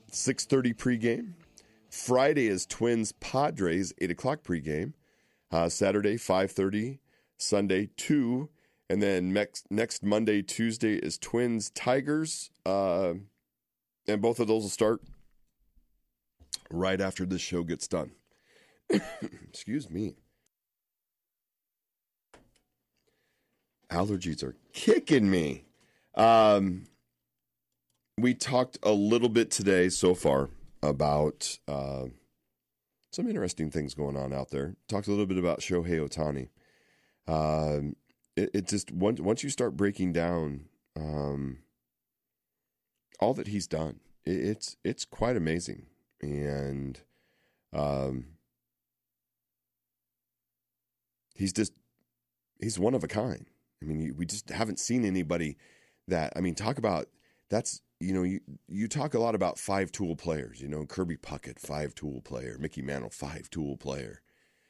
6:30 pregame. Friday is Twins Padres, 8 o'clock pregame. Saturday, 5:30. Sunday, 2. And then next Monday, Tuesday is Twins Tigers. And both of those will start right after this show gets done. Excuse me. Allergies are kicking me. We talked a little bit today so far about some interesting things going on out there. Talked a little bit about Shohei Ohtani. It just once you start breaking down all that he's done, it's quite amazing, and he's one of a kind. I mean, we just haven't seen anybody that. I mean, talk about that's. You talk a lot about 5-tool players. Kirby Puckett, 5-tool player. Mickey Mantle, 5-tool player.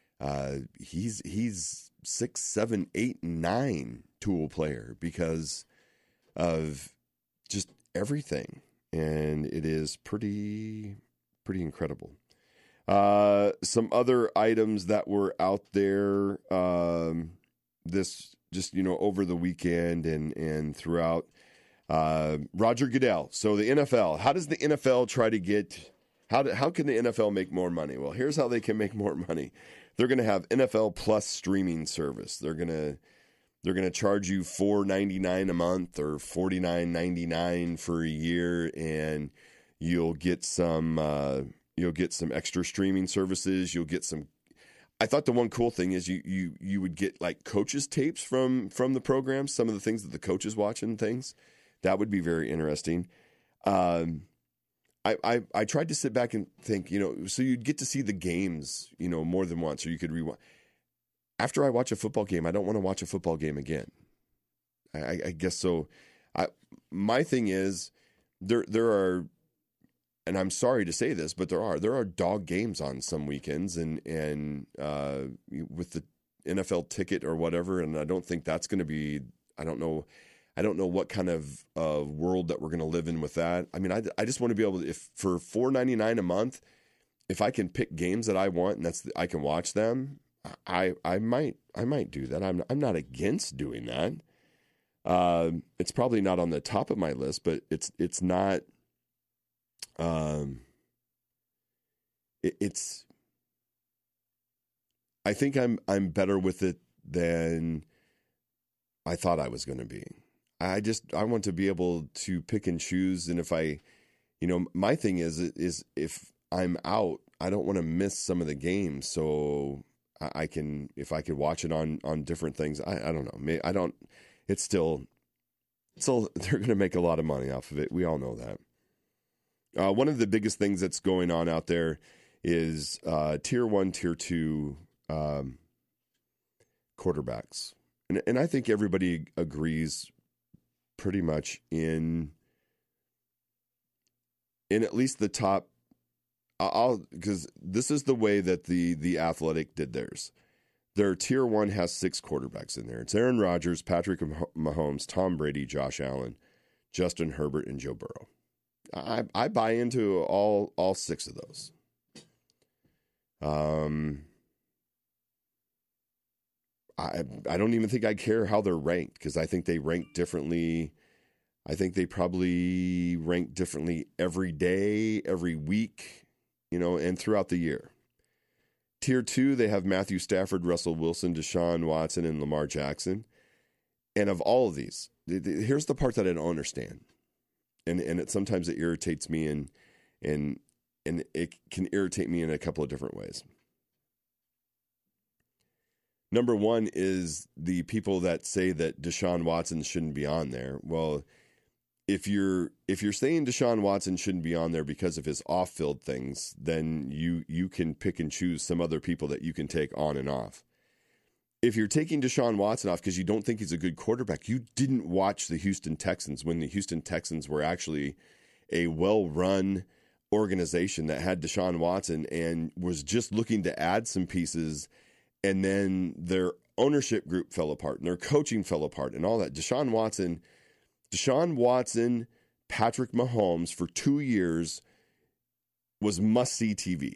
He's 6, 7, 8, 9 tool player because of just everything, and it is pretty incredible. Some other items that were out there this just over the weekend and throughout. Roger Goodell. So the NFL, how does the NFL try to get, how can the NFL make more money? Well, here's how they can make more money. They're going to have NFL Plus streaming service. They're going to charge you $4.99 a month or $49.99 for a year, and you'll get some extra streaming services. You'll get some. I thought the one cool thing is you would get like coaches tapes from the program, some of the things that the coaches watch and things. That would be very interesting. I tried to sit back and think, so you'd get to see the games, more than once, or you could rewind. After I watch a football game, I don't want to watch a football game again. I guess so. My thing is there are, and I'm sorry to say this, but there are dog games on some weekends, and with the NFL ticket or whatever, and I don't think that's going to be. I don't know what kind of world that we're going to live in with that. I mean, I just want to be able to, if for $4.99 a month, if I can pick games that I want and I can watch them, I might do that. I'm not against doing that. It's probably not on the top of my list, but it's not. It's. I think I'm better with it than I thought I was going to be. I want to be able to pick and choose, and if my thing is if I'm out, I don't want to miss some of the games, so if I could watch it on different things. I don't know. I don't. It's still they're going to make a lot of money off of it. We all know that. One of the biggest things that's going on out there is tier 1, tier 2 quarterbacks, and I think everybody agrees pretty much in at least the top. Because this is the way that the Athletic did theirs. Their tier 1 has 6 quarterbacks in there. It's Aaron Rodgers, Patrick Mahomes, Tom Brady, Josh Allen, Justin Herbert, and Joe Burrow. I buy into all 6 of those. I don't even think I care how they're ranked, because I think they rank differently. I think they probably rank differently every day, every week, and throughout the year. Tier 2, they have Matthew Stafford, Russell Wilson, Deshaun Watson, and Lamar Jackson. And of all of these, here's the part that I don't understand. And sometimes it irritates me, and it can irritate me in a couple of different ways. Number one is the people that say that Deshaun Watson shouldn't be on there. Well, if you're saying Deshaun Watson shouldn't be on there because of his off-field things, then you can pick and choose some other people that you can take on and off. If you're taking Deshaun Watson off because you don't think he's a good quarterback, you didn't watch the Houston Texans when the Houston Texans were actually a well-run organization that had Deshaun Watson and was just looking to add some pieces, and then their ownership group fell apart and their coaching fell apart and all that. Deshaun Watson, Patrick Mahomes for 2 years was must-see TV.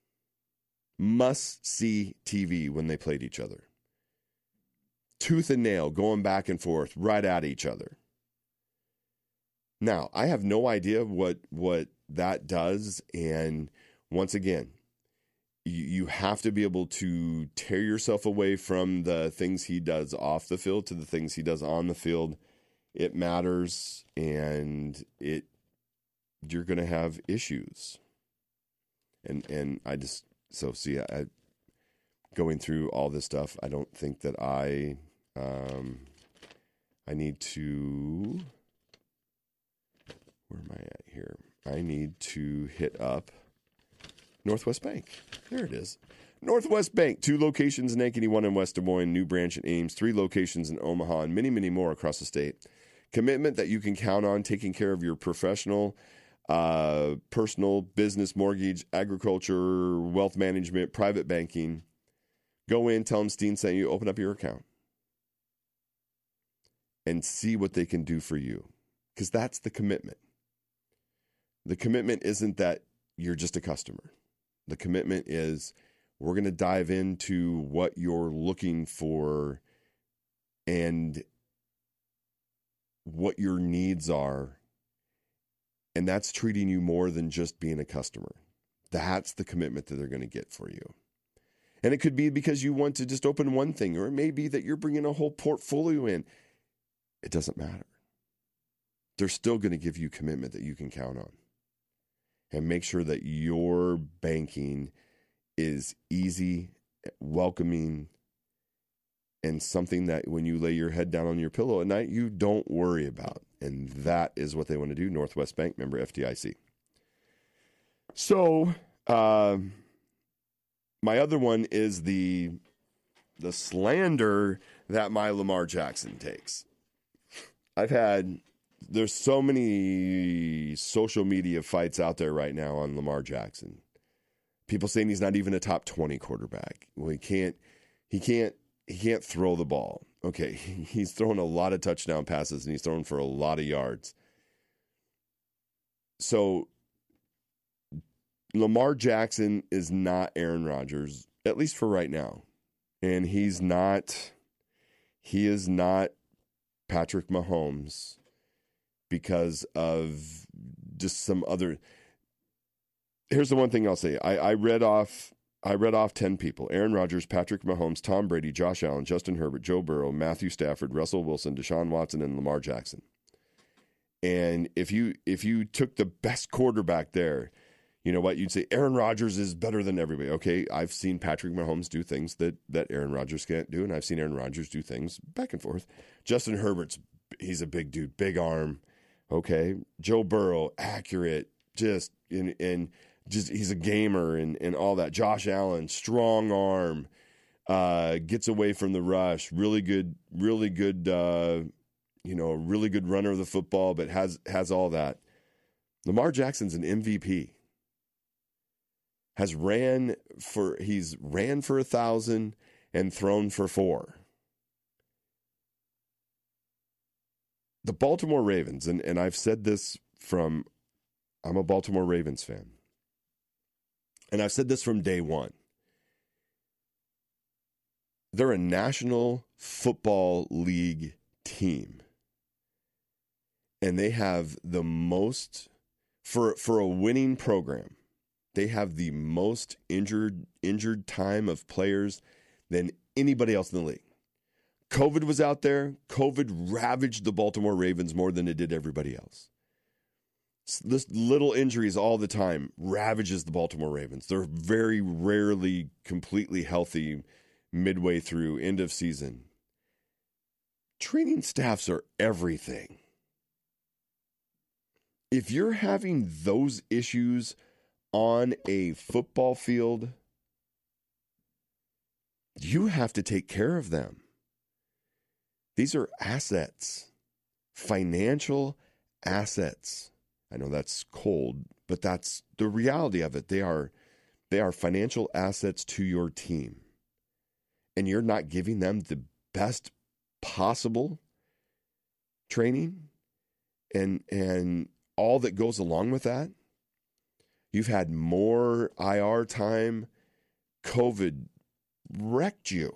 Must-see TV when they played each other. Tooth and nail, going back and forth, right at each other. Now, I have no idea what that does, and once again, you have to be able to tear yourself away from the things he does off the field to the things he does on the field. It matters, and you're going to have issues. And I just, so see, I going through all this stuff, I don't think that I need to, where am I at here? I need to hit up Northwest Bank. There it is. Northwest Bank, 2 locations in Ankeny, 1 in West Des Moines, new branch in Ames, 3 locations in Omaha, and many, many more across the state. Commitment that you can count on, taking care of your professional, personal, business, mortgage, agriculture, wealth management, private banking. Go in, tell them Steen sent you, open up your account, and see what they can do for you. Because that's the commitment. The commitment isn't that you're just a customer. The commitment is we're going to dive into what you're looking for and what your needs are. And that's treating you more than just being a customer. That's the commitment that they're going to get for you. And it could be because you want to just open one thing, or it may be that you're bringing a whole portfolio in. It doesn't matter. They're still going to give you commitment that you can count on. And make sure that your banking is easy, welcoming, and something that when you lay your head down on your pillow at night, you don't worry about. And that is what they want to do. Northwest Bank, member FDIC. So, my other one is the slander that my Lamar Jackson takes. There's so many social media fights out there right now on Lamar Jackson. People saying he's not even a top 20 quarterback. Well, he can't throw the ball. Okay, he's thrown a lot of touchdown passes and he's thrown for a lot of yards. So Lamar Jackson is not Aaron Rodgers, at least for right now. And he is not Patrick Mahomes because of just some other. Here's the one thing I'll say. I read off 10 people: Aaron Rodgers, Patrick Mahomes, Tom Brady, Josh Allen, Justin Herbert, Joe Burrow, Matthew Stafford, Russell Wilson, Deshaun Watson, and Lamar Jackson. And if you took the best quarterback there, you know what? You'd say Aaron Rodgers is better than everybody. Okay, I've seen Patrick Mahomes do things that Aaron Rodgers can't do, and I've seen Aaron Rodgers do things back and forth. Justin Herbert's, he's a big dude, big arm. Okay, Joe Burrow, accurate, just he's a gamer and all that. Josh Allen, strong arm, gets away from the rush, really good, really good runner of the football, but has all that. Lamar Jackson's an MVP. He's ran for 1,000 and thrown for 4. The Baltimore Ravens, and I've said this I'm a Baltimore Ravens fan. And I've said this from day one. They're a National Football League team. And they have the most, for a winning program, they have the most injured time of players than anybody else in the league. COVID was out there. COVID ravaged the Baltimore Ravens more than it did everybody else. This little injuries all the time ravages the Baltimore Ravens. They're very rarely completely healthy midway through, end of season. Training staffs are everything. If you're having those issues on a football field, you have to take care of them. These are assets, financial assets. I know that's cold, but that's the reality of it. They are financial assets to your team. And you're not giving them the best possible training and all that goes along with that. You've had more IR time. COVID wrecked you.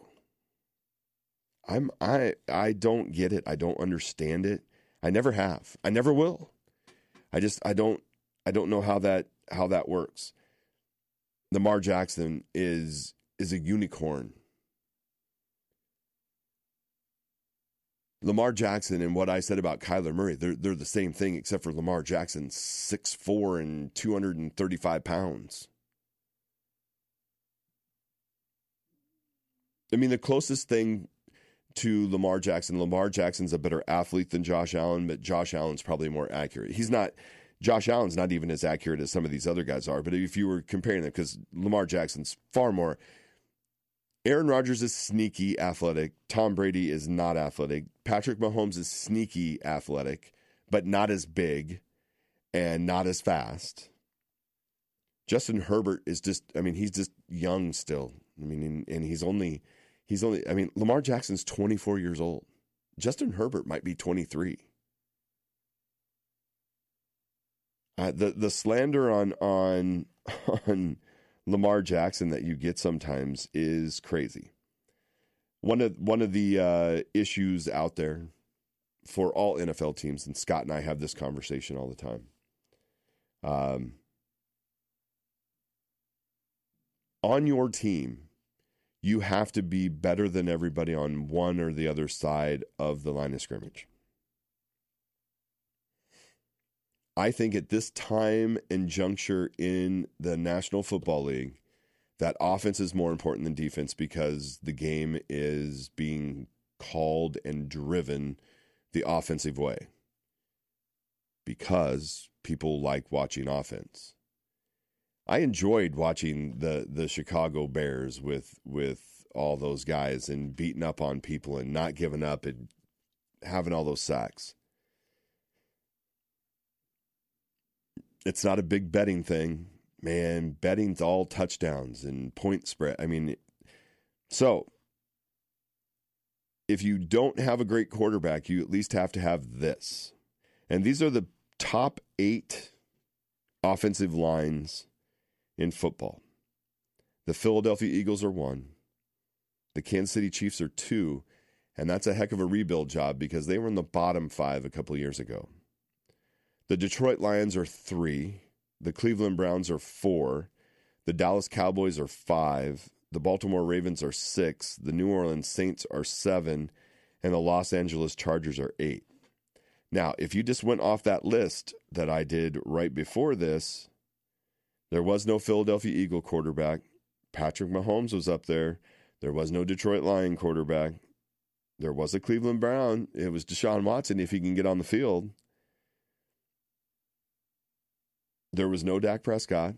I don't get it. I don't understand it. I never have. I never will. I don't know how that works. Lamar Jackson is a unicorn. Lamar Jackson and what I said about Kyler Murray, they're the same thing, except for Lamar Jackson, 6'4" and 235 pounds. I mean, the closest thing to Lamar Jackson's a better athlete than Josh Allen, but Josh Allen's probably more accurate. Josh Allen's not even as accurate as some of these other guys are, but if you were comparing them, because Lamar Jackson's far more. Aaron Rodgers is sneaky athletic. Tom Brady is not athletic. Patrick Mahomes is sneaky athletic, but not as big and not as fast. Justin Herbert is he's just young still. I mean, and he's only, Lamar Jackson's 24 years old. Justin Herbert might be 23. The slander on Lamar Jackson that you get sometimes is crazy. One of the issues out there for all NFL teams, and Scott and I have this conversation all the time. On your team, you have to be better than everybody on one or the other side of the line of scrimmage. I think at this time and juncture in the National Football League, that offense is more important than defense because the game is being called and driven the offensive way. Because people like watching offense. I enjoyed watching the Chicago Bears with all those guys and beating up on people and not giving up and having all those sacks. It's not a big betting thing. Man, betting's all touchdowns and point spread. I mean, so if you don't have a great quarterback, you at least have to have this. And these are the top 8 offensive lines in football. The Philadelphia Eagles are 1. The Kansas City Chiefs are 2. And that's a heck of a rebuild job because they were in the bottom 5 a couple of years ago. The Detroit Lions are 3. The Cleveland Browns are 4. The Dallas Cowboys are 5. The Baltimore Ravens are 6. The New Orleans Saints are 7. And the Los Angeles Chargers are 8. Now, if you just went off that list that I did right before this, there was no Philadelphia Eagle quarterback. Patrick Mahomes was up there. There was no Detroit Lion quarterback. There was a Cleveland Brown. It was Deshaun Watson if he can get on the field. There was no Dak Prescott.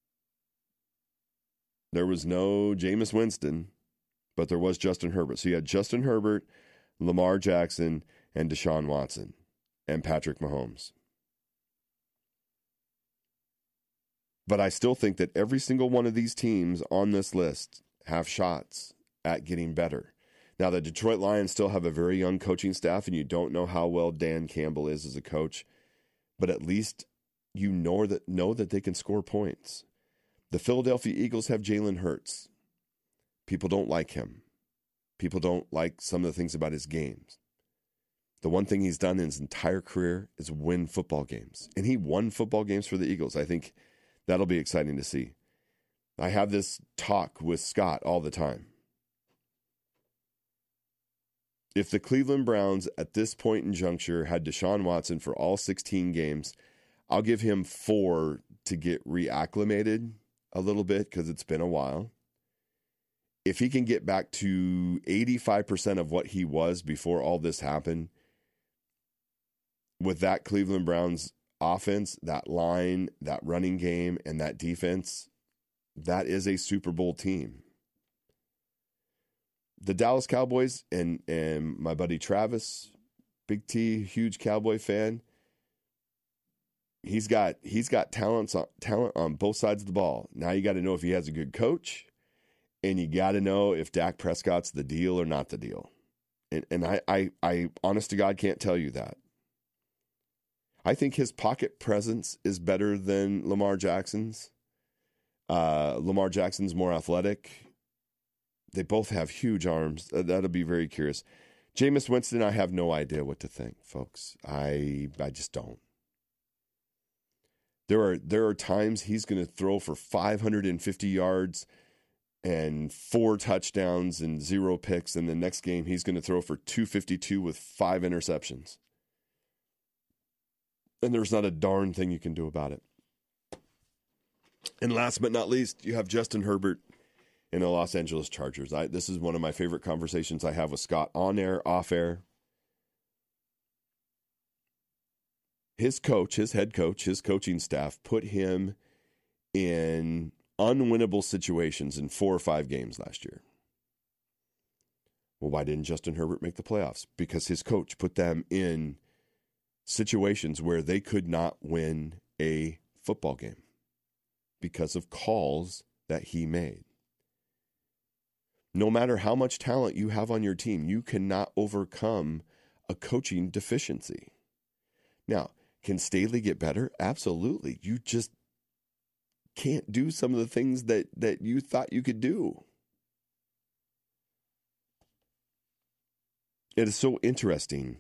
There was no Jameis Winston, but there was Justin Herbert. So you had Justin Herbert, Lamar Jackson, and Deshaun Watson, and Patrick Mahomes. But I still think that every single one of these teams on this list have shots at getting better. Now, the Detroit Lions still have a very young coaching staff, and you don't know how well Dan Campbell is as a coach, but at least you know that they can score points. The Philadelphia Eagles have Jalen Hurts. People don't like him. People don't like some of the things about his games. The one thing he's done in his entire career is win football games. And he won football games for the Eagles. I think that'll be exciting to see. I have this talk with Scott all the time. If the Cleveland Browns at this point in juncture had Deshaun Watson for all 16 games, I'll give him 4 to get reacclimated a little bit because it's been a while. If he can get back to 85% of what he was before all this happened, with that Cleveland Browns offense, that line, that running game, and that defense, that is a Super Bowl team. The Dallas Cowboys and my buddy Travis, Big T, huge Cowboy fan, he's got talent on both sides of the ball. Now you got to know if he has a good coach, and you got to know if Dak Prescott's the deal or not the deal. And I honest to God, can't tell you that. I think his pocket presence is better than Lamar Jackson's. Lamar Jackson's more athletic. They both have huge arms. That'll be very curious. Jameis Winston, I have no idea what to think, folks. I just don't. There are times he's going to throw for 550 yards and 4 touchdowns and 0 picks, and the next game he's going to throw for 252 with 5 interceptions. And there's not a darn thing you can do about it. And last but not least, you have Justin Herbert in the Los Angeles Chargers. This is one of my favorite conversations I have with Scott on air, off air. His coach, his head coach, his coaching staff put him in unwinnable situations in 4 or 5 games last year. Well, why didn't Justin Herbert make the playoffs? Because his coach put them in situations where they could not win a football game because of calls that he made. No matter how much talent you have on your team, you cannot overcome a coaching deficiency. Now, can Staley get better? Absolutely. You just can't do some of the things that you thought you could do. It is so interesting,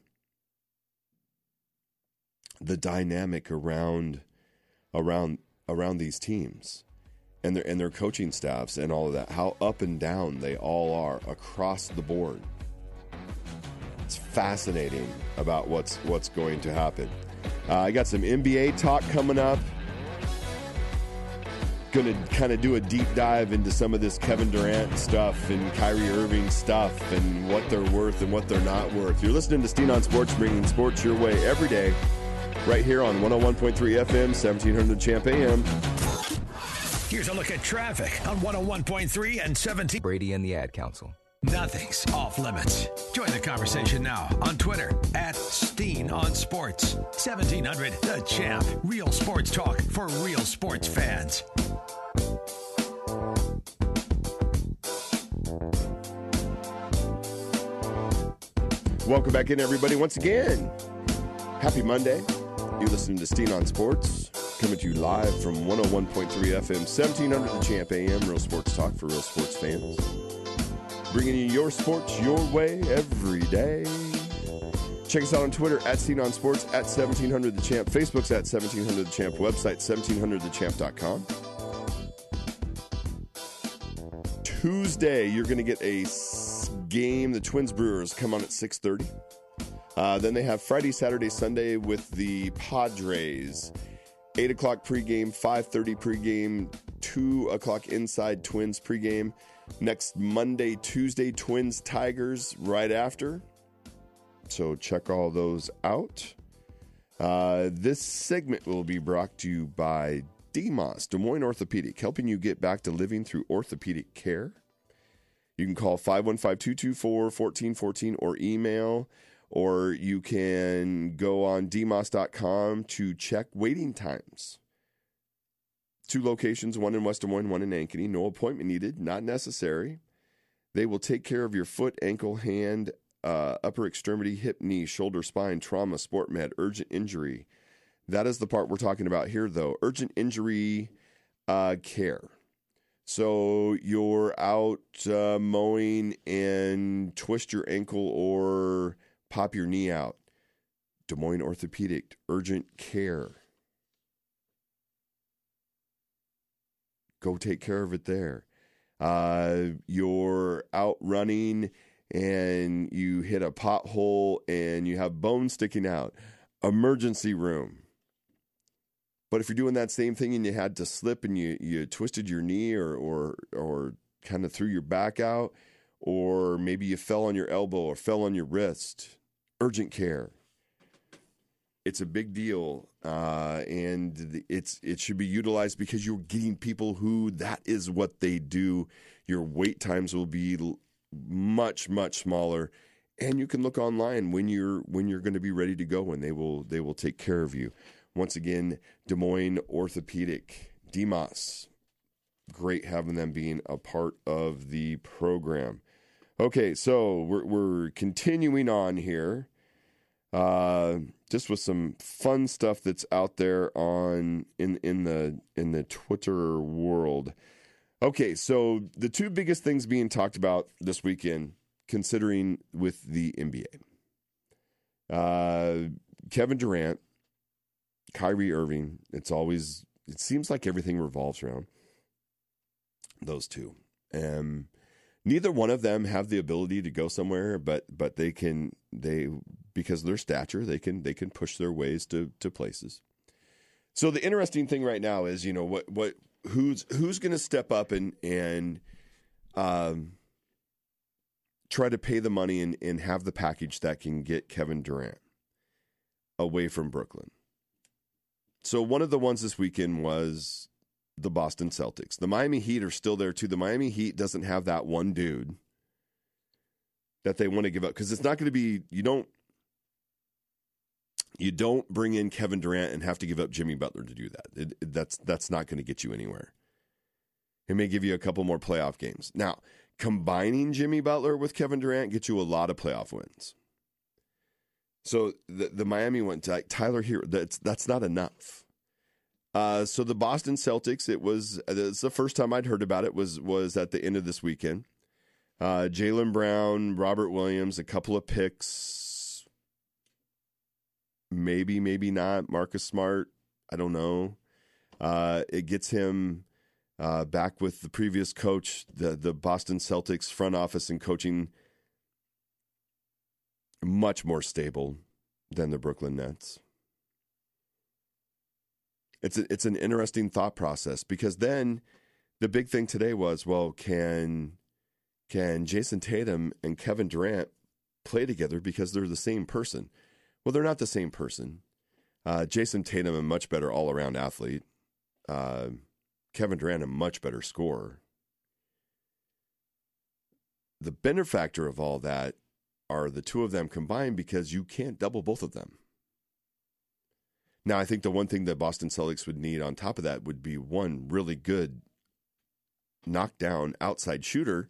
the dynamic around these teams and their coaching staffs and all of that, how up and down they all are across the board. It's fascinating about what's going to happen. I got some NBA talk coming up. Going to kind of do a deep dive into some of this Kevin Durant stuff and Kyrie Irving stuff and what they're worth and what they're not worth. You're listening to Steen on Sports, bringing sports your way every day, right here on 101.3 FM, 1700 Champ AM. Here's a look at traffic on 101.3 and 17. Brady and the Ad Council. Nothing's off limits. Join the conversation now on Twitter at Steen on Sports. 1700 The Champ. Real sports talk for real sports fans. Welcome back in, everybody. Once again, happy Monday. You're listening to Steen on Sports, coming to you live from 101.3 FM, 1700 The Champ AM, real sports talk for real sports fans. Bringing you your sports your way every day. Check us out on Twitter at Steen on Sports, at 1700 The Champ. Facebook's at 1700 The Champ. Website, 1700thechamp.com. Tuesday, you're going to get a game. The Twins Brewers come on at 6:30. Then they have Friday, Saturday, Sunday with the Padres. 8 o'clock pregame, 5:30 pregame, 2 o'clock inside Twins pregame. Next Monday, Tuesday, Twins Tigers right after. So check all those out. This segment will be brought to you by DeMoss, Des Moines Orthopedic, helping you get back to living through orthopedic care. You can call 515-224-1414 or email, or you can go on dmoss.com to check waiting times. 2 locations, one in West Des Moines, one in Ankeny. No appointment needed, not necessary. They will take care of your foot, ankle, hand, upper extremity, hip, knee, shoulder, spine, trauma, sport med, urgent injury. That is the part we're talking about here, though. Urgent injury care. So you're out mowing and twist your ankle or pop your knee out. Des Moines Orthopedic, urgent care. Go take care of it there. You're out running and you hit a pothole and you have bones sticking out. Emergency room. But if you're doing that same thing and you had to slip and you twisted your knee or kind of threw your back out, or maybe you fell on your elbow or fell on your wrist, urgent care. It's a big deal, and it should be utilized because you're getting people who that is what they do. Your wait times will be much, much smaller, and you can look online when you're going to be ready to go, and they will take care of you. Once again, Des Moines Orthopedic, DeMoss. Great having them being a part of the program. Okay, so we're continuing on here. Just with some fun stuff that's out there in the Twitter world. Okay, so the two biggest things being talked about this weekend, considering with the NBA. Kevin Durant, Kyrie Irving, it seems like everything revolves around those two. Neither one of them have the ability to go somewhere, but they because of their stature, they can push their ways to places. So the interesting thing right now is, who's going to step up and try to pay the money and have the package that can get Kevin Durant away from Brooklyn. So one of the ones this weekend was the Boston Celtics. The Miami Heat are still there too. The Miami Heat doesn't have that one dude that they want to give up, because it's not going to be, you don't bring in Kevin Durant and have to give up Jimmy Butler to do that. That's not going to get you anywhere. It may give you a couple more playoff games. Now, combining Jimmy Butler with Kevin Durant gets you a lot of playoff wins. So the Miami one, Tyler Hero, that's not enough. So the Boston Celtics, it's the first time I'd heard about it was at the end of this weekend. Jaylen Brown, Robert Williams, a couple of picks, maybe not. Marcus Smart, I don't know. It gets him back with the previous coach, the Boston Celtics front office and coaching, much more stable than the Brooklyn Nets. It's an interesting thought process, because then the big thing today was, well, can Jason Tatum and Kevin Durant play together because they're the same person? Well, they're not the same person. Jason Tatum, a much better all-around athlete. Kevin Durant, a much better scorer. The benefactor of all that are the two of them combined, because you can't double both of them. Now, I think the one thing that Boston Celtics would need on top of that would be one really good knockdown outside shooter,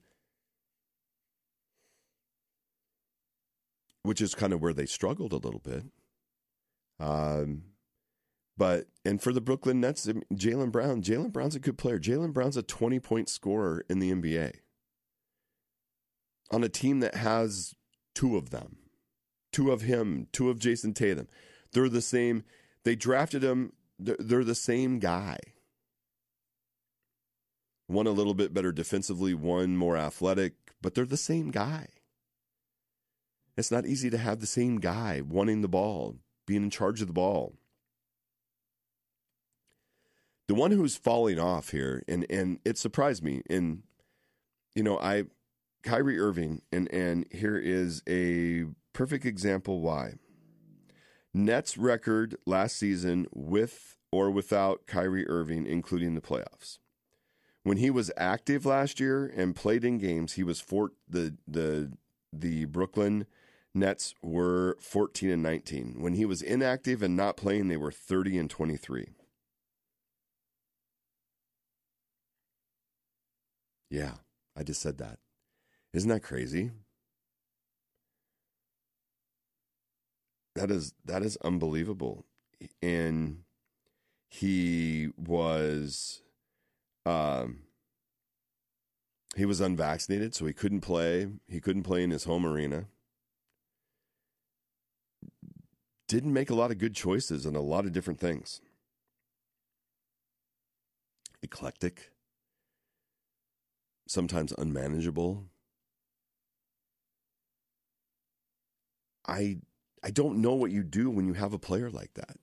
which is kind of where they struggled a little bit. And for the Brooklyn Nets, Jaylen Brown's a good player. Jaylen Brown's a 20-point scorer in the NBA on a team that has two of them, two of him, two of Jason Tatum. They're the same. They drafted him. They're the same guy. One a little bit better defensively, one more athletic, but they're the same guy. It's not easy to have the same guy wanting the ball, being in charge of the ball. The one who's falling off here, and it surprised me, and Kyrie Irving, and here is a perfect example why. Nets record last season with or without Kyrie Irving, including the playoffs. When he was active last year and played in games, he was the Brooklyn Nets were 14-19. When he was inactive and not playing, they were 30-23. Yeah, I just said that. Isn't that crazy? That is unbelievable. And he was unvaccinated, so he couldn't play. He couldn't play in his home arena. Didn't make a lot of good choices in a lot of different things. Eclectic. Sometimes unmanageable. I don't know what you do when you have a player like that.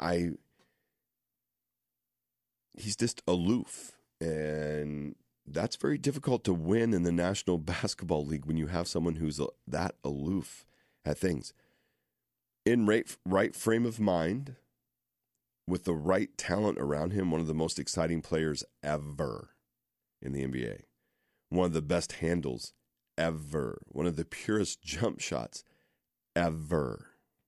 He's just aloof, and that's very difficult to win in the National Basketball League when you have someone who's that aloof at things. In right frame of mind, with the right talent around him, one of the most exciting players ever in the NBA. One of the best handles ever. One of the purest jump shots ever.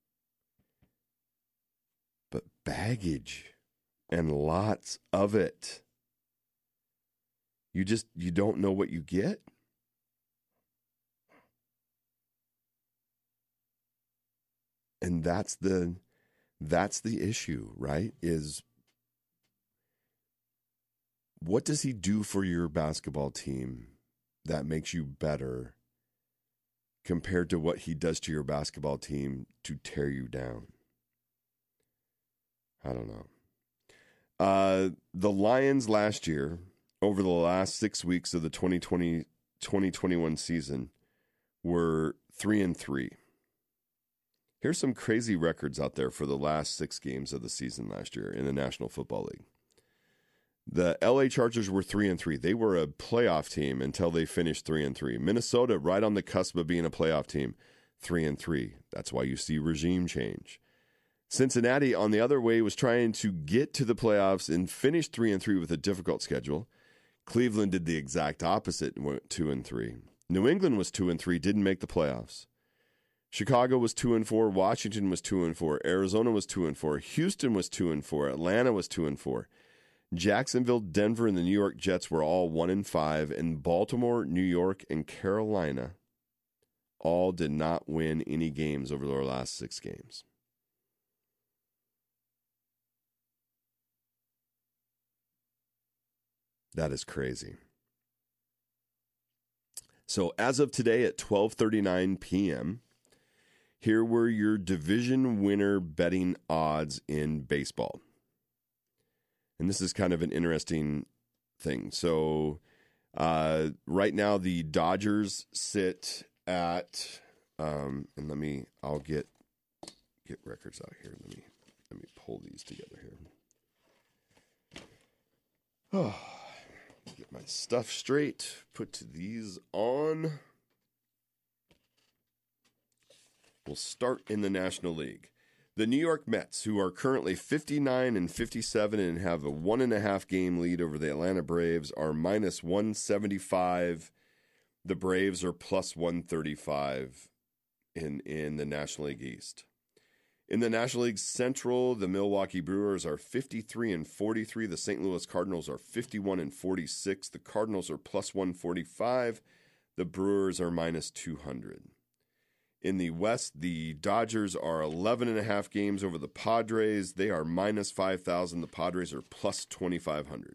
But baggage, and lots of it. You don't know what you get. And that's the issue, right? Is what does he do for your basketball team that makes you better compared to what he does to your basketball team to tear you down? I don't know. The Lions last year, over the last 6 weeks of the 2021 season, were 3-3. Here's some crazy records out there for the last 6 games of the season last year in the National Football League. The LA Chargers were 3-3. They were a playoff team until they finished 3-3. Minnesota, right on the cusp of being a playoff team, 3-3. That's why you see regime change. Cincinnati, on the other way, was trying to get to the playoffs and finish 3-3 with a difficult schedule. Cleveland did the exact opposite and went 2-3. New England was 2-3, didn't make the playoffs. Chicago was 2-4. Washington was 2-4. Arizona was 2-4. Houston was 2-4. Atlanta was 2-4. Jacksonville, Denver, and the New York Jets were all 1-5, and Baltimore, New York, and Carolina all did not win any games over their last 6 games. That is crazy. So as of today at 12:39 p.m., here were your division winner betting odds in baseball. And this is kind of an interesting thing. So right now the Dodgers sit at, and I'll get records out here. Let me pull these together here. Oh, get my stuff straight. Put these on. We'll start in the National League. The New York Mets, who are currently 59-57 and have a 1.5 game lead over the Atlanta Braves, are minus 175. The Braves are plus 135 in the National League East. In the National League Central, the Milwaukee Brewers are 53-43. The St. Louis Cardinals are 51-46. The Cardinals are plus 145. The Brewers are minus 200. In the West, the Dodgers are 11.5 games over the Padres. They are minus 5,000. The Padres are plus 2,500.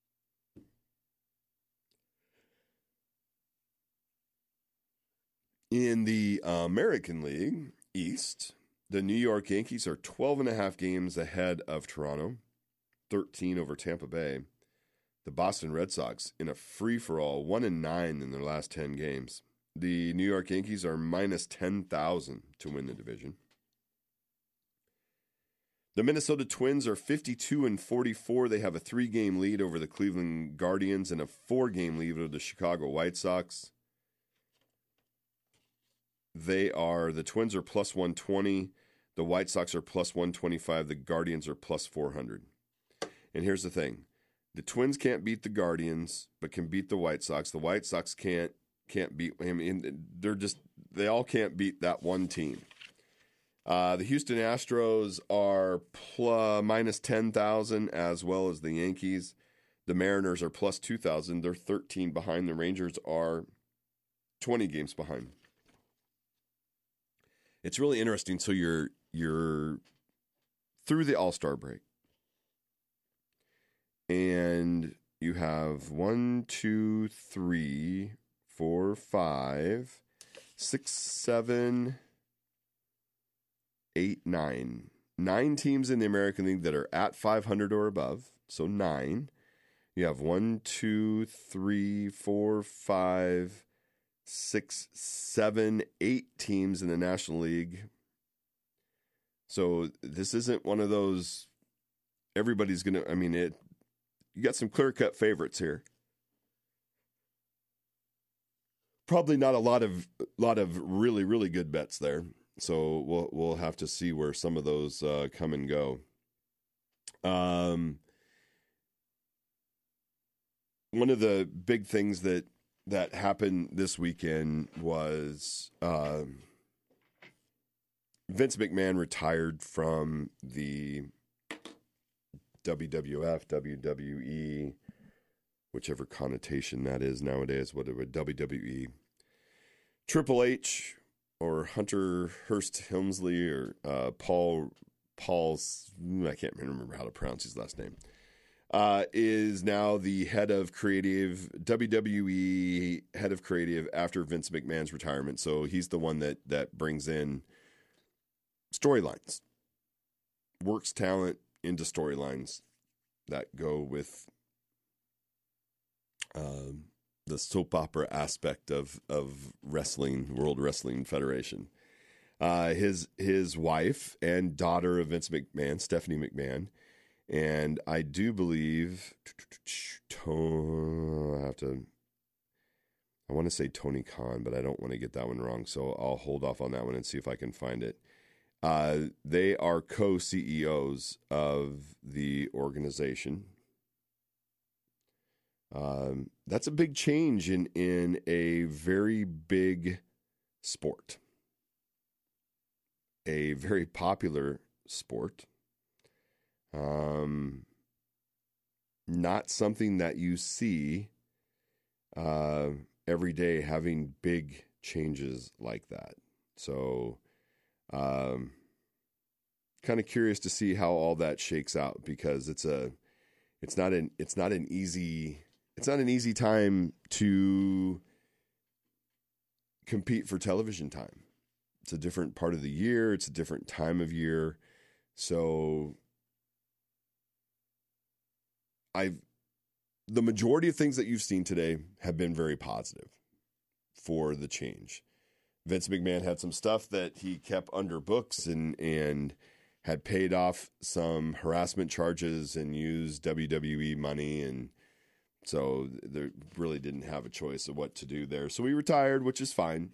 In the American League East, the New York Yankees are 12.5 games ahead of Toronto, 13 over Tampa Bay. The Boston Red Sox, in a free-for-all, 1-9 in their last 10 games. The New York Yankees are minus 10,000 to win the division. The Minnesota Twins are 52-44. They have a 3-game lead over the Cleveland Guardians and a 4-game lead over the Chicago White Sox. The Twins are plus 120. The White Sox are plus 125. The Guardians are plus 400. And here's the thing. The Twins can't beat the Guardians, but can beat the White Sox. The White Sox can't beat him. They all can't beat that one team. The Houston Astros are minus 10,000, as well as the Yankees. The Mariners are plus 2,000. They're 13 behind. The Rangers are 20 games behind. It's really interesting. So you're through the All-Star break, and you have 1, 2, 3, 4, 5, 6, 7, 8, 9. 9 teams in the American League that are at 500 or above. So 9. You have 1, 2, 3, 4, 5, 6, 7, 8 teams in the National League. So this isn't one of those everybody's going to, you got some clear-cut favorites here. Probably not a lot of really, really good bets there. So we'll have to see where some of those come and go. One of the big things that happened this weekend was Vince McMahon retired from the WWF, WWE, whichever connotation that is nowadays, WWE. Triple H or Hunter Hurst Helmsley or Paul's, I can't remember how to pronounce his last name, is now the head of creative, WWE head of creative after Vince McMahon's retirement. So he's the one that brings in storylines, works talent into storylines that go with the soap opera aspect of wrestling, World Wrestling Federation. His wife and daughter of Vince McMahon, Stephanie McMahon, and I do believe I want to say Tony Khan, but I don't want to get that one wrong, so I'll hold off on that one and see if I can find it. They are co-CEOs of the organization. That's a big change in a very big sport, a very popular sport. Not something that you see every day, having big changes like that. So, kind of curious to see how all that shakes out, because it's not an easy time to compete for television time. It's a different part of the year. It's a different time of year. So the majority of things that you've seen today have been very positive for the change. Vince McMahon had some stuff that he kept under books and had paid off some harassment charges and used WWE money, and so they really didn't have a choice of what to do there. So he retired, which is fine.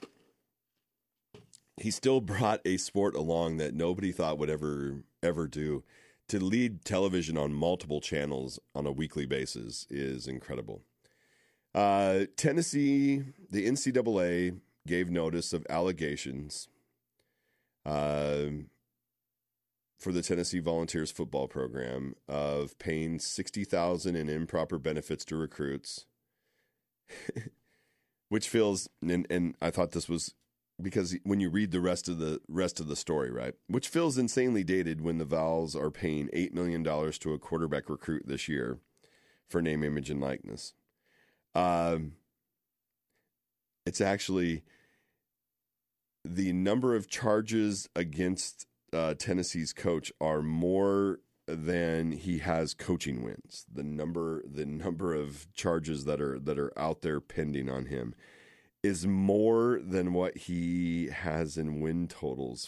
He still brought a sport along that nobody thought would ever do. To lead television on multiple channels on a weekly basis is incredible. Tennessee, the NCAA gave notice of allegations for the Tennessee Volunteers football program of paying $60,000 in improper benefits to recruits, which feels, and I thought this was, because when you read the rest of the story, right, which feels insanely dated when the Vols are paying $8 million to a quarterback recruit this year for name, image, and likeness. It's actually the number of charges against Tennessee's coach are more than he has coaching wins. The number of charges that are out there pending on him is more than what he has in win totals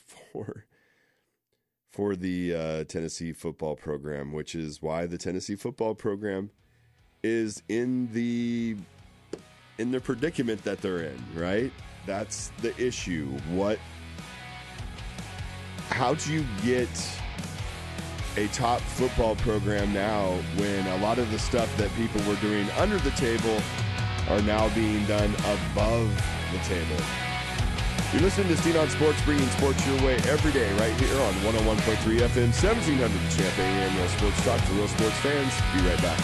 for the Tennessee football program, which is why the Tennessee football program is in the predicament that they're in, right? That's the issue. How do you get a top football program now when a lot of the stuff that people were doing under the table are now being done above the table? You're listening to Steen on Sports, bringing sports your way every day right here on 101.3 FM, 1700 The Champ AM, Real Sports Talk for real sports fans. Be right back.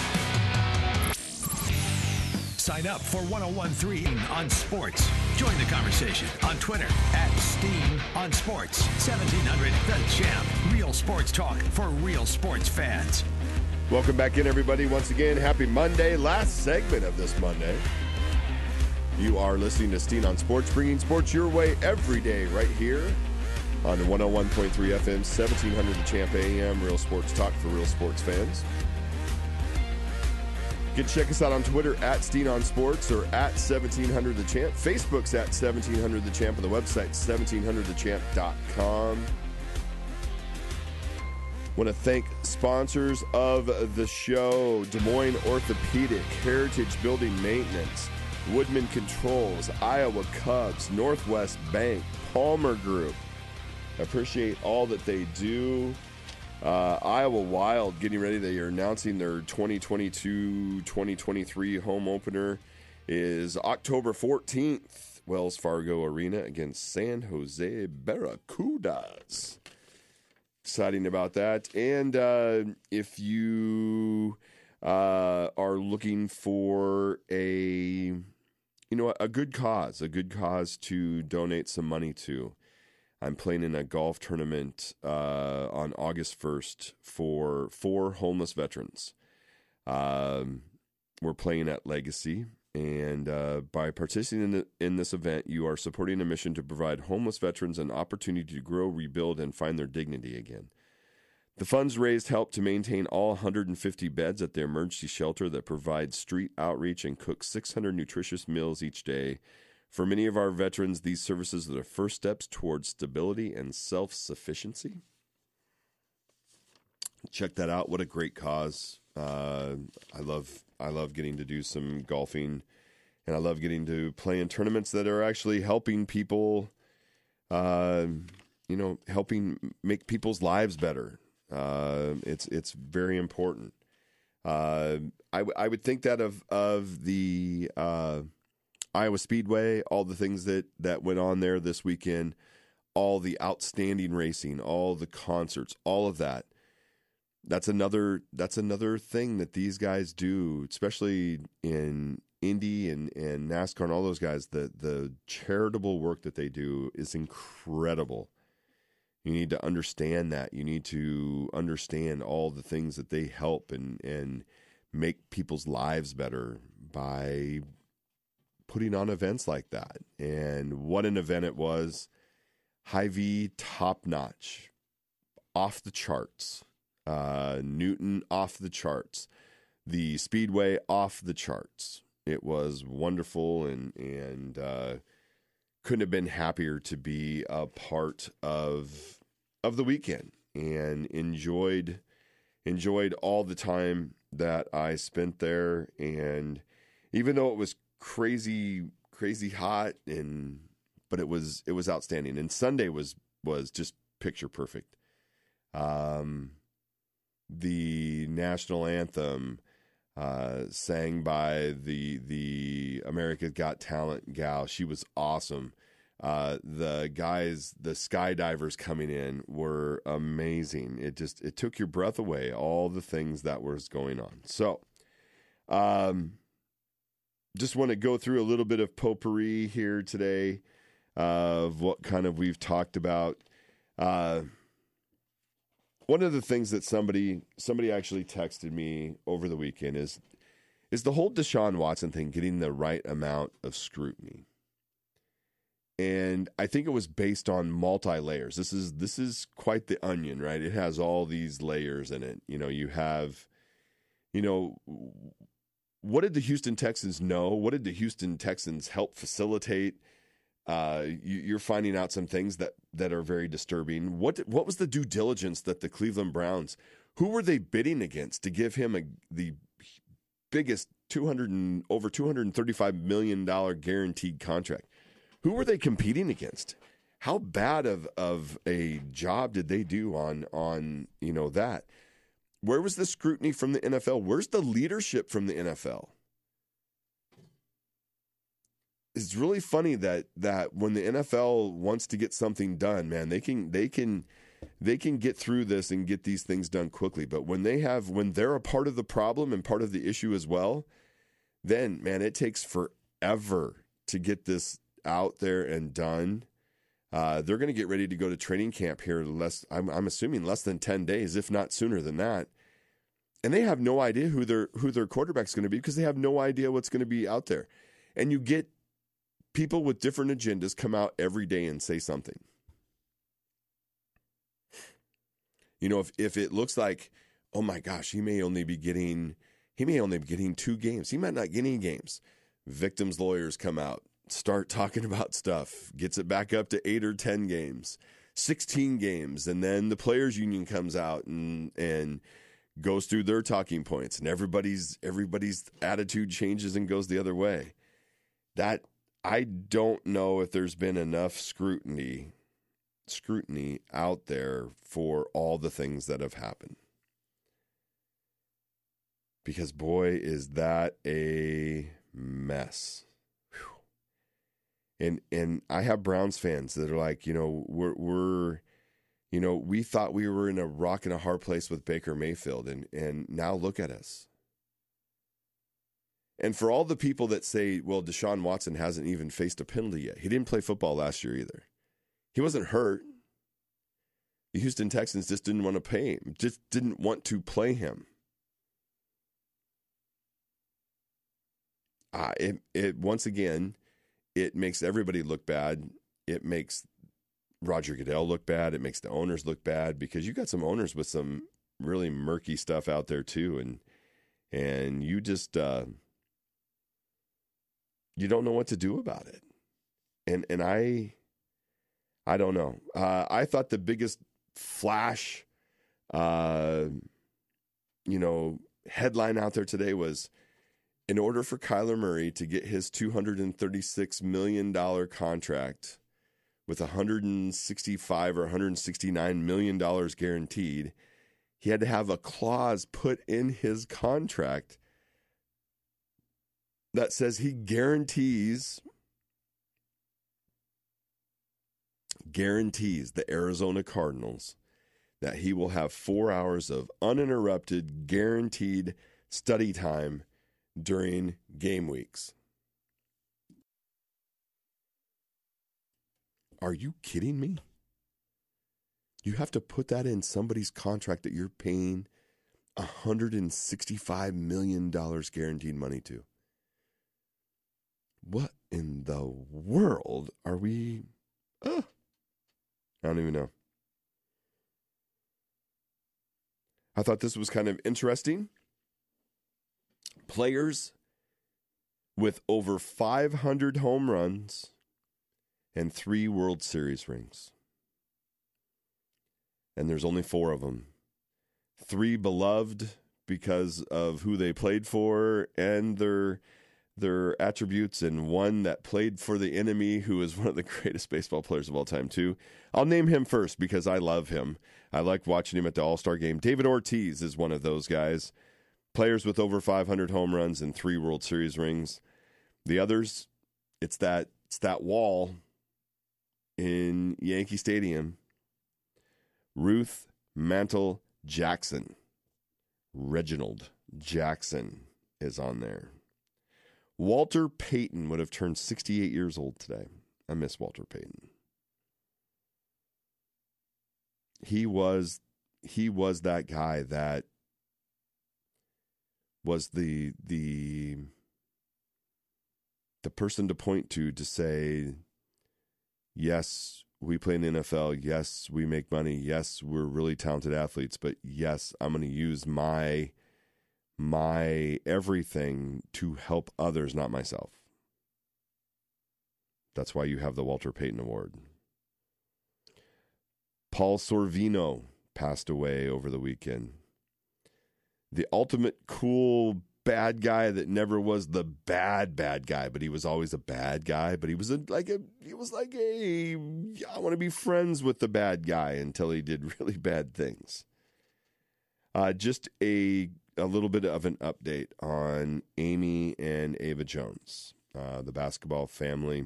Sign up for 101.3 on Sports. Join the conversation on Twitter @Steen on Sports. 1700 The Champ. Real sports talk for real sports fans. Welcome back in, everybody. Once again, happy Monday. Last segment of this Monday. You are listening to Steen on Sports, bringing sports your way every day right here on 101.3 FM, 1700 The Champ AM, Real Sports Talk for real sports fans. You can check us out on Twitter @Steen on Sports or @1700 The Champ. Facebook's @1700 The Champ, and the website 1700thechamp.com. Want to thank sponsors of the show: Des Moines Orthopedic, Heritage Building Maintenance, Woodman Controls, Iowa Cubs, Northwest Bank, Palmer Group. Appreciate all that they do. Iowa Wild getting ready. They are announcing their 2022-2023 home opener is October 14th, Wells Fargo Arena against San Jose Barracudas. Exciting about that. And if you are looking for a a good cause to donate some money to. I'm playing in a golf tournament on August 1st for 4 homeless veterans. We're playing at Legacy, and by participating in this event, you are supporting a mission to provide homeless veterans an opportunity to grow, rebuild, and find their dignity again. The funds raised help to maintain all 150 beds at the emergency shelter that provides street outreach and cooks 600 nutritious meals each day. For many of our veterans, these services are the first steps towards stability and self-sufficiency. Check that out. What a great cause. I love getting to do some golfing, and I love getting to play in tournaments that are actually helping people, helping make people's lives better. It's very important. I would think that of the Iowa Speedway, all the things that went on there this weekend, all the outstanding racing, all the concerts, all of that. That's another thing that these guys do, especially in Indy and NASCAR and all those guys. The charitable work that they do is incredible. You need to understand that. You need to understand all the things that they help and make people's lives better by putting on events like that. And what an event it was. Hy-Vee, top notch, off the charts. Newton, off the charts. The Speedway, off the charts. It was wonderful, and couldn't have been happier to be a part of the weekend, and enjoyed all the time that I spent there. And even though it was crazy hot, but it was outstanding. And Sunday was just picture perfect. The national anthem sang by the America's Got Talent gal. She was awesome. The guys, the skydivers coming in were amazing. It took your breath away, all the things that was going on. So, just want to go through a little bit of potpourri here today of what kind of we've talked about. One of the things that somebody actually texted me over the weekend is the whole Deshaun Watson thing getting the right amount of scrutiny. And I think it was based on multi-layers. This is quite the onion, right? It has all these layers in it. You have, what did the Houston Texans know? What did the Houston Texans help facilitate? You're finding out some things that are very disturbing. What was the due diligence that the Cleveland Browns, who were they bidding against to give him the biggest over $235 million guaranteed contract? Who were they competing against? How bad of a job did they do on that? Where was the scrutiny from the NFL? Where's the leadership from the NFL? It's really funny that when the NFL wants to get something done, man, they can get through this and get these things done quickly. But when they're a part of the problem and part of the issue as well, then man, it takes forever to get this out there and done. They're going to get ready to go to training camp here I'm assuming less than 10 days, if not sooner than that. And they have no idea who their quarterback's going to be because they have no idea what's going to be out there. And you get people with different agendas come out every day and say something. If it looks like, oh my gosh, he may only be getting 2 games. He might not get any games. Victims' lawyers come out, start talking about stuff, gets it back up to 8 or 10 games, 16 games, and then the players union comes out and goes through their talking points, and everybody's attitude changes and goes the other way. That I don't know if there's been enough scrutiny out there for all the things that have happened. Because boy, is that a mess. Whew. And I have Browns fans that are like, we thought we were in a rock and a hard place with Baker Mayfield, and now look at us. And for all the people that say, well, Deshaun Watson hasn't even faced a penalty yet. He didn't play football last year either. He wasn't hurt. The Houston Texans just didn't want to pay him, just didn't want to play him. It once again, it makes everybody look bad. It makes Roger Goodell look bad. It makes the owners look bad because you got some owners with some really murky stuff out there too, and you just you don't know what to do about it. And I don't know. I thought the biggest flash, headline out there today was, in order for Kyler Murray to get his $236 million contract with $165 or $169 million guaranteed, he had to have a clause put in his contract that says he guarantees the Arizona Cardinals that he will have 4 hours of uninterrupted, guaranteed study time during game weeks. Are you kidding me? You have to put that in somebody's contract that you're paying $165 million guaranteed money to. What in the world are we... I don't even know. I thought this was kind of interesting. Players with over 500 home runs and 3 World Series rings. And there's only 4 of them. 3 beloved because of who they played for and their attributes, and 1 that played for the enemy, who is one of the greatest baseball players of all time too. I'll name him first because I love him. I like watching him at the All-Star game. David Ortiz is one of those guys. Players with over 500 home runs and 3 World Series rings. The others, it's that wall in Yankee Stadium. Ruth Mantle Jackson. Reginald Jackson is on there. Walter Payton would have turned 68 years old today. I miss Walter Payton. He was that guy that was the person to point to say, yes, we play in the NFL. Yes, we make money. Yes, we're really talented athletes. But yes, I'm going to use my everything to help others, not myself. That's why you have the Walter Payton Award. Paul Sorvino passed away over the weekend. The ultimate cool bad guy that never was the bad guy, but he was always a bad guy. But he was like I want to be friends with the bad guy until he did really bad things. Just a little bit of an update on Amy and Ava Jones, the basketball family.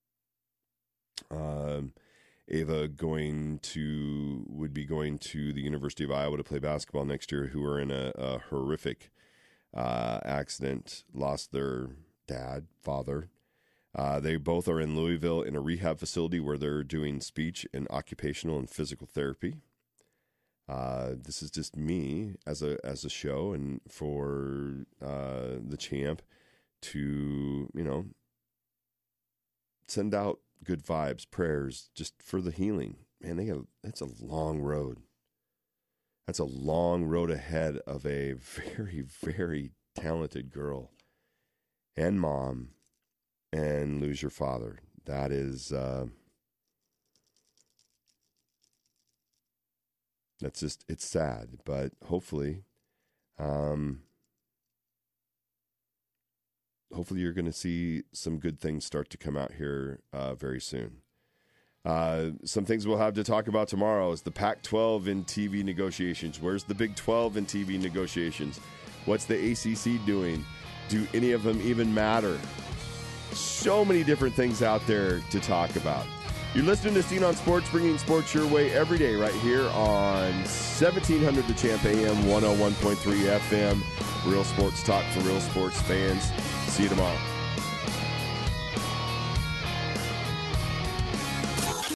Ava would be going to the University of Iowa to play basketball next year, who were in a horrific accident, lost their father. They both are in Louisville in a rehab facility where they're doing speech and occupational and physical therapy. This is just me as a show and for the champ to, send out good vibes, prayers, just for the healing. Man, that's a long road. That's a long road ahead of a very, very talented girl and mom, and lose your father. That is, that's just, it's sad, but hopefully you're going to see some good things start to come out here very soon. Some things we'll have to talk about tomorrow is the Pac-12 in TV negotiations. Where's the Big 12 in TV negotiations? What's the ACC doing? Do any of them even matter? So many different things out there to talk about. You're listening to Steen on Sports, bringing sports your way every day right here on 1700 The Champ AM, 101.3 FM. Real sports talk for real sports fans. See you tomorrow.